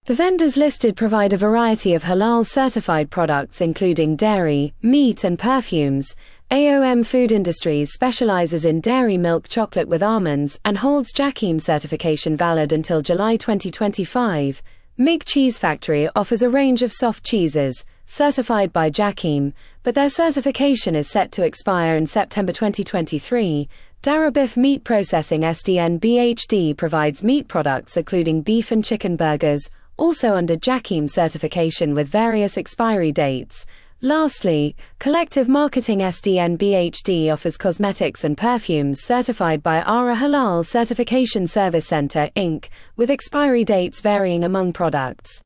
The vendors listed provide a variety of halal-certified products including dairy, meat and perfumes. AOM Food Industries specializes in dairy milk chocolate with almonds and holds Jakim certification valid until July 2025. MIG Cheese Factory offers a range of soft cheeses, certified by Jakim, but their certification is set to expire in September 2023. Darabif Meat Processing SDN BHD provides meat products including beef and chicken burgers, also under Jakim certification with various expiry dates. Lastly, Collective Marketing SDN BHD offers cosmetics and perfumes certified by ARA Halal Certification Service Center, Inc., with expiry dates varying among products.